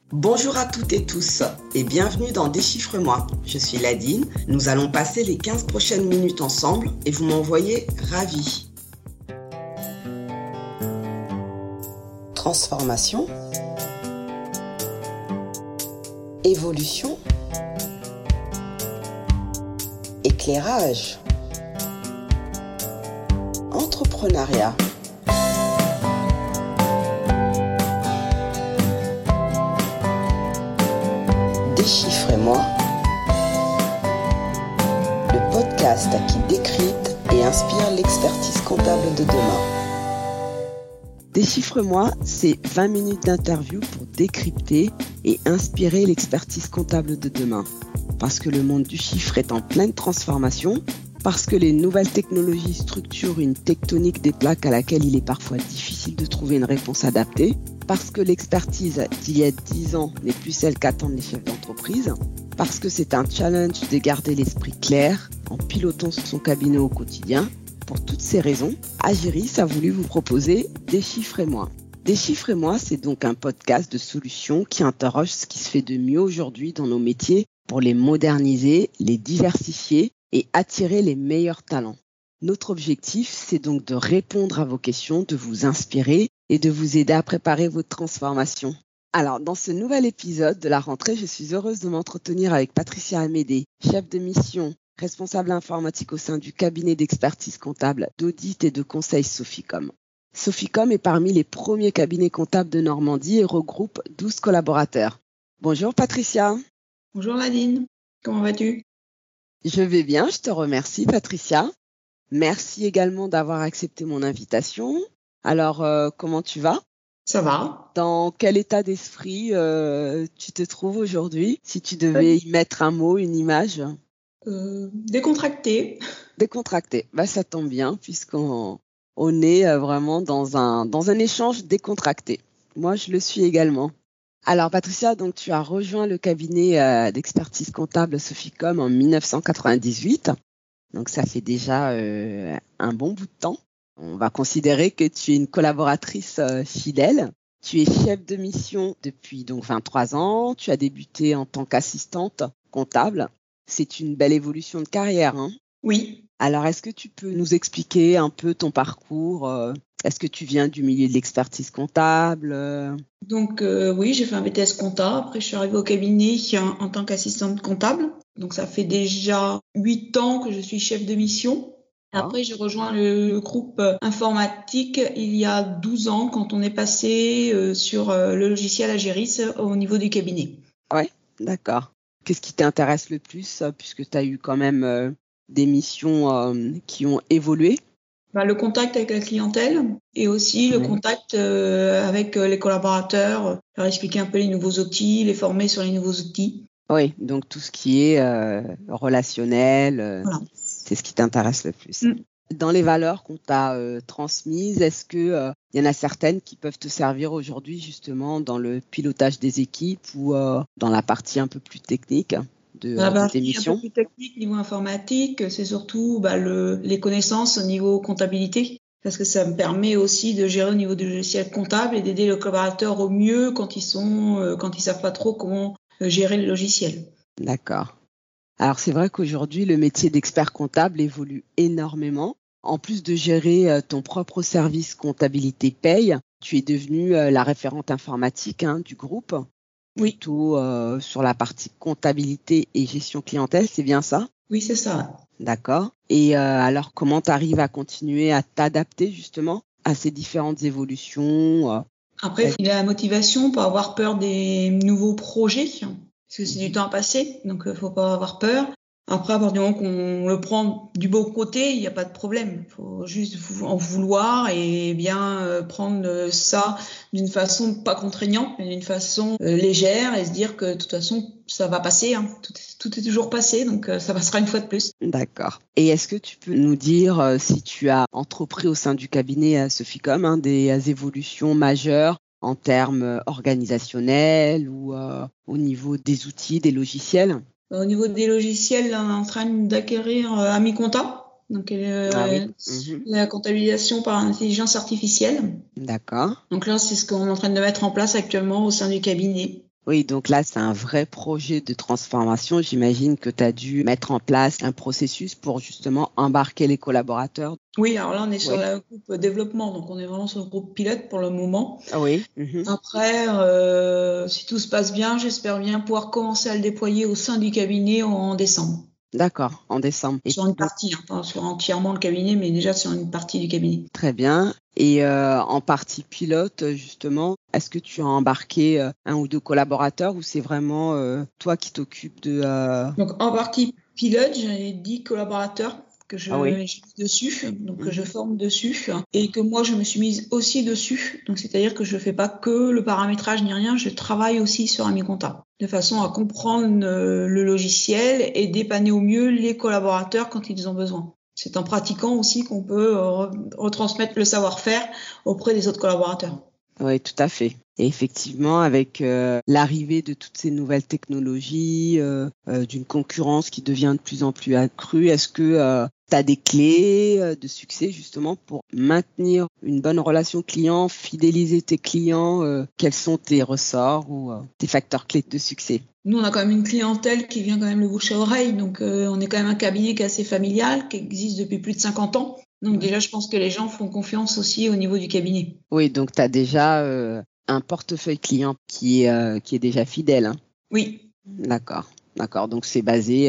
Bonjour à toutes et tous et bienvenue dans Déchiffre-moi. Je suis Ladine, nous allons passer les 15 prochaines minutes ensemble et vous m'envoyez ravi. Transformation, évolution, éclairage, entrepreneuriat. Déchiffrez-moi, le podcast qui décrypte et inspire l'expertise comptable de demain. Déchiffre-moi, c'est 20 minutes d'interview pour décrypter et inspirer l'expertise comptable de demain. Parce que le monde du chiffre est en pleine transformation, parce que les nouvelles technologies structurent une tectonique des plaques à laquelle il est parfois difficile de trouver une réponse adaptée, parce que l'expertise d'il y a 10 ans n'est plus celle qu'attendent les chefs d'entreprise, parce que c'est un challenge de garder l'esprit clair en pilotant son cabinet au quotidien. Pour toutes ces raisons, Agiris a voulu vous proposer Déchiffrez-moi. Déchiffrez-moi, c'est donc un podcast de solutions qui interroge ce qui se fait de mieux aujourd'hui dans nos métiers pour les moderniser, les diversifier et attirer les meilleurs talents. Notre objectif, c'est donc de répondre à vos questions, de vous inspirer et de vous aider à préparer votre transformation. Alors, dans ce nouvel épisode de la rentrée, je suis heureuse de m'entretenir avec Patricia Amédée, chef de mission, responsable informatique au sein du cabinet d'expertise comptable, d'audit et de conseil Soficom. Soficom est parmi les premiers cabinets comptables de Normandie et regroupe 12 collaborateurs. Bonjour Patricia. Bonjour Nadine, comment vas-tu ? Je vais bien, je te remercie Patricia. Merci également d'avoir accepté mon invitation. Alors, comment tu vas ? Ça va. Dans quel état d'esprit tu te trouves aujourd'hui, si tu devais y mettre un mot, une image ? Décontracté. Décontracté, ça tombe bien puisqu'on est vraiment dans un échange décontracté. Moi, je le suis également. Alors Patricia, donc tu as rejoint le cabinet d'expertise comptable Soficom en 1998. Donc ça fait déjà un bon bout de temps. On va considérer que tu es une collaboratrice fidèle. Tu es chef de mission depuis donc 23 ans. Tu as débuté en tant qu'assistante comptable. C'est une belle évolution de carrière, hein ? Oui. Alors, est-ce que tu peux nous expliquer un peu ton parcours ? Est-ce que tu viens du milieu de l'expertise comptable ? Donc oui, j'ai fait un BTS compta. Après, je suis arrivée au cabinet en tant qu'assistante comptable. Donc ça fait déjà 8 ans que je suis chef de mission. Après, j'ai rejoint le groupe informatique il y a 12 ans quand on est passé sur le logiciel Agiris au niveau du cabinet. Oui, d'accord. Qu'est-ce qui t'intéresse le plus puisque tu as eu quand même des missions qui ont évolué ? Le contact avec la clientèle et aussi le contact avec les collaborateurs, leur expliquer un peu les nouveaux outils, les former sur les nouveaux outils. Oui, donc tout ce qui est relationnel, Voilà. c'est ce qui t'intéresse le plus. Dans les valeurs qu'on t'a transmises, est-ce que y en a certaines qui peuvent te servir aujourd'hui justement dans le pilotage des équipes ou dans la partie un peu plus technique de tes missions ? Un peu plus technique niveau informatique, c'est surtout les connaissances au niveau comptabilité, parce que ça me permet aussi de gérer au niveau du logiciel comptable et d'aider le collaborateur au mieux quand ils savent pas trop comment gérer le logiciel. D'accord. Alors c'est vrai qu'aujourd'hui le métier d'expert comptable évolue énormément. En plus de gérer ton propre service comptabilité paye, tu es devenue la référente informatique du groupe. Oui. Plutôt sur la partie comptabilité et gestion clientèle, c'est bien ça ? Oui, c'est ça. D'accord. Et alors, comment tu arrives à continuer à t'adapter justement à ces différentes évolutions ? Après, il y a la motivation pour avoir peur des nouveaux projets, parce que c'est du temps à passer, donc il faut pas avoir peur. Après, à partir du moment qu'on le prend du bon côté, il n'y a pas de problème. Il faut juste en vouloir et bien prendre ça d'une façon pas contraignante, mais d'une façon légère et se dire que de toute façon, ça va passer. Tout est toujours passé, donc ça passera une fois de plus. D'accord. Et est-ce que tu peux nous dire si tu as entrepris au sein du cabinet Soficom des évolutions majeures en termes organisationnels ou au niveau des outils, des logiciels ? Au niveau des logiciels, on est en train d'acquérir AmiConta, donc la comptabilisation par intelligence artificielle. D'accord. Donc là, c'est ce qu'on est en train de mettre en place actuellement au sein du cabinet. Oui, donc là, c'est un vrai projet de transformation. J'imagine que tu as dû mettre en place un processus pour justement embarquer les collaborateurs. Oui, alors là, on est sur Oui. le groupe développement, donc on est vraiment sur le groupe pilote pour le moment. Ah oui. Mhm. Après, si tout se passe bien, j'espère bien pouvoir commencer à le déployer au sein du cabinet en décembre. D'accord, en décembre. Et Sur une donc, partie, pas sur entièrement le cabinet, mais déjà sur une partie du cabinet. très bien. Et en partie pilote, justement, est-ce que tu as embarqué un ou deux collaborateurs ou c'est vraiment toi qui t'occupes de... Donc en partie pilote, j'ai 10 collaborateurs que Ah oui. j'ai mis dessus, donc que je Mhm. forme dessus, et que moi je me suis mise aussi dessus. Donc c'est-à-dire que je fais pas que le paramétrage ni rien, je travaille aussi sur AmiConta, de façon à comprendre le logiciel et dépanner au mieux les collaborateurs quand ils ont besoin. C'est en pratiquant aussi qu'on peut retransmettre le savoir-faire auprès des autres collaborateurs. Oui, tout à fait. Et effectivement, avec l'arrivée de toutes ces nouvelles technologies, d'une concurrence qui devient de plus en plus accrue, est-ce que tu as des clés de succès justement pour maintenir une bonne relation client, fidéliser tes clients? Quels sont tes ressorts ou tes facteurs clés de succès? Nous, on a quand même une clientèle qui vient quand même le bouche à oreille. Donc, on est quand même un cabinet qui est assez familial, qui existe depuis plus de 50 ans. Donc, déjà, je pense que les gens font confiance aussi au niveau du cabinet. Oui, donc tu as déjà un portefeuille client qui est déjà fidèle, hein. Oui, D'accord, d'accord. Donc c'est basé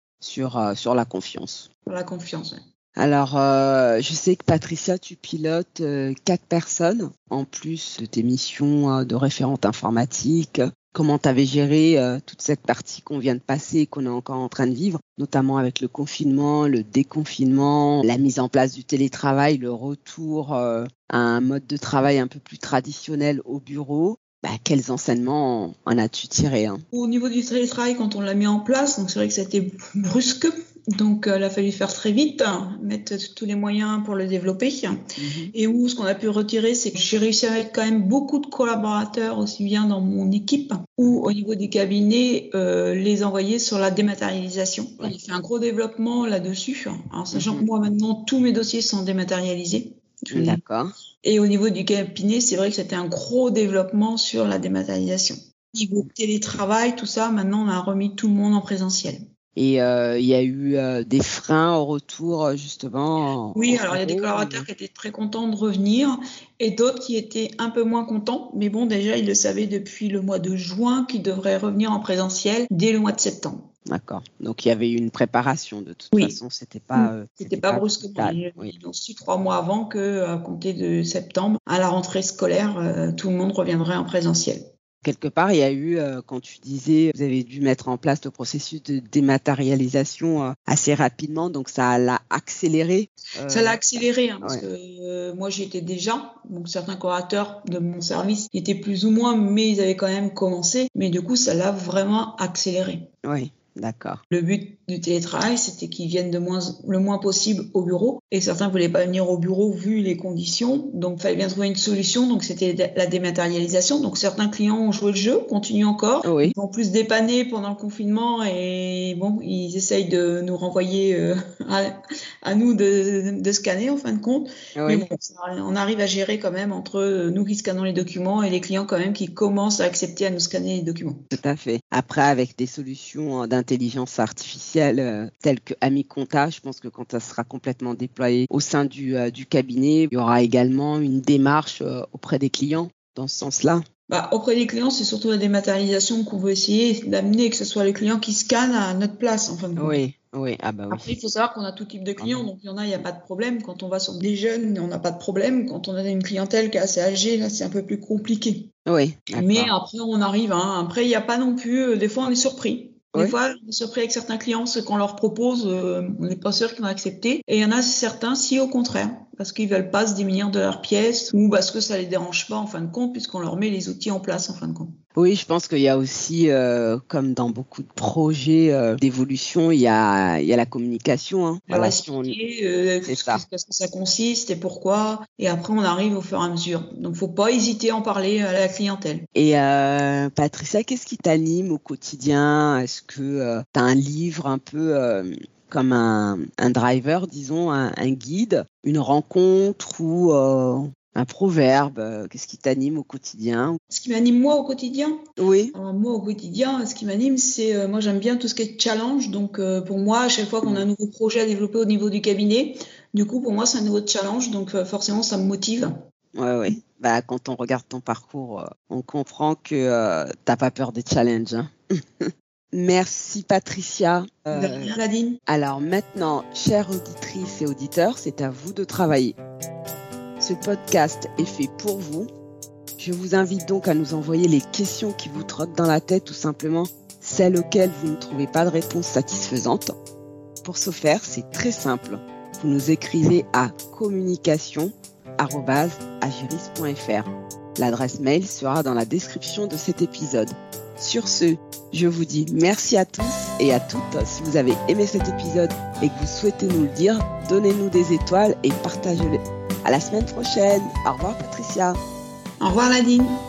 sur la confiance. pour la confiance. Ouais. Alors, je sais que Patricia, tu pilotes 4 personnes, en plus de tes missions de référente informatique. Comment tu avais géré toute cette partie qu'on vient de passer et qu'on est encore en train de vivre, notamment avec le confinement, le déconfinement, la mise en place du télétravail, le retour à un mode de travail un peu plus traditionnel au bureau. Bah, quels enseignements en as-tu tiré, hein? Au niveau du télétravail, quand on l'a mis en place, donc c'est vrai que ça a été brusque. Donc, il a fallu faire très vite, mettre tous les moyens pour le développer. Mhm. Et où ce qu'on a pu retirer, c'est que j'ai réussi à mettre quand même beaucoup de collaborateurs, aussi bien dans mon équipe ou au niveau du cabinet, les envoyer sur la dématérialisation. On a fait un gros développement là-dessus. Alors, sachant que moi, maintenant, tous mes dossiers sont dématérialisés. D'accord. Et au niveau du cabinet, c'est vrai que c'était un gros développement sur la dématérialisation. Niveau télétravail, tout ça, maintenant, on a remis tout le monde en présentiel. Et il y a eu des freins au retour, justement, Oui, au alors il y a des bureau collaborateurs qui étaient très contents de revenir et d'autres qui étaient un peu moins contents. Mais bon, déjà, ils le savaient depuis le mois de juin qu'ils devraient revenir en présentiel dès le mois de septembre. D'accord. Donc il y avait eu une préparation de toute Oui. façon, c'était C'était c'était pas pas brusquement. brutal. Oui. Ils ont su 3 mois avant que, à compter de septembre, à la rentrée scolaire, tout le monde reviendrait en présentiel. Quelque part, il y a eu, quand tu disais, vous avez dû mettre en place le processus de dématérialisation assez rapidement, donc ça l'a accéléré. Ça l'a accéléré, parce Ouais. que moi j'y étais déjà, donc certains collaborateurs de mon service étaient plus ou moins, mais ils avaient quand même commencé. Mais du coup, ça l'a vraiment accéléré. Oui, d'accord. Le but du télétravail, c'était qu'ils viennent le moins possible au bureau. Et certains voulaient pas venir au bureau vu les conditions. Donc, il fallait bien trouver une solution. Donc, c'était la dématérialisation. Donc, certains clients ont joué le jeu, continuent encore. Ils Oui, ont plus dépanné pendant le confinement et bon, ils essayent de nous renvoyer à nous de scanner en fin de compte. Mais oui. bon, on arrive à gérer quand même entre nous qui scannons les documents et les clients quand même qui commencent à accepter à nous scanner les documents. Tout à fait. Après, avec des solutions d'intelligence artificielle telles que AmiConta, je pense que quand ça sera complètement déployé au sein du cabinet, il y aura également une démarche auprès des clients dans ce sens-là. Bah, auprès des clients, c'est surtout la dématérialisation qu'on veut essayer d'amener, que ce soit les clients qui scannent à notre place, en fin de compte. Oui, oui, ah bah Après, il oui, faut savoir qu'on a tout type de quand clients, même. donc il y en a, il n'y a pas de problème. Quand on va sur des jeunes, on n'a pas de problème. Quand on a une clientèle qui est assez âgée, là, c'est un peu plus compliqué. Oui, Mais d'accord. après, on arrive, hein. Après, il n'y a pas non plus, des fois, on est surpris. Des Oui. fois, on est surpris avec certains clients, ce qu'on leur propose, on n'est pas sûr qu'ils vont accepter. Et il y en a certains, si au contraire, parce qu'ils veulent pas se démunir de leurs pièces ou parce que ça les dérange pas en fin de compte, puisqu'on leur met les outils en place en fin de compte. Oui, je pense qu'il y a aussi, comme dans beaucoup de projets d'évolution, il y a la communication, hein. Leur Voilà, si on, expliquer c'est ça. qu'est-ce que ça consiste et pourquoi. Et après, on arrive au fur et à mesure. Donc, faut pas hésiter à en parler à la clientèle. Et Patricia, qu'est-ce qui t'anime au quotidien? Est-ce que tu as un livre un peu comme un driver, disons, un guide, une rencontre ou Un proverbe, qu'est-ce qui t'anime au quotidien? Ce qui m'anime moi au quotidien? Oui. Alors, moi au quotidien, ce qui m'anime, c'est moi j'aime bien tout ce qui est challenge. Donc pour moi, à chaque fois qu'on a un nouveau projet à développer au niveau du cabinet, du coup pour moi c'est un nouveau challenge. Donc forcément ça me motive. Ouais. Bah, quand on regarde ton parcours, on comprend que t'as pas peur des challenges, hein. Merci Patricia. De rien, Nadine. Alors maintenant, chères auditrices et auditeurs, c'est à vous de travailler. Ce podcast est fait pour vous. Je vous invite donc à nous envoyer les questions qui vous trottent dans la tête ou simplement celles auxquelles vous ne trouvez pas de réponse satisfaisante. Pour ce faire, c'est très simple. Vous nous écrivez à communication@agiris.fr. L'adresse mail sera dans la description de cet épisode. Sur ce, je vous dis merci à tous et à toutes. Si vous avez aimé cet épisode et que vous souhaitez nous le dire, donnez-nous des étoiles et partagez-le. À la semaine prochaine. Au revoir Patricia. Au revoir Nadine.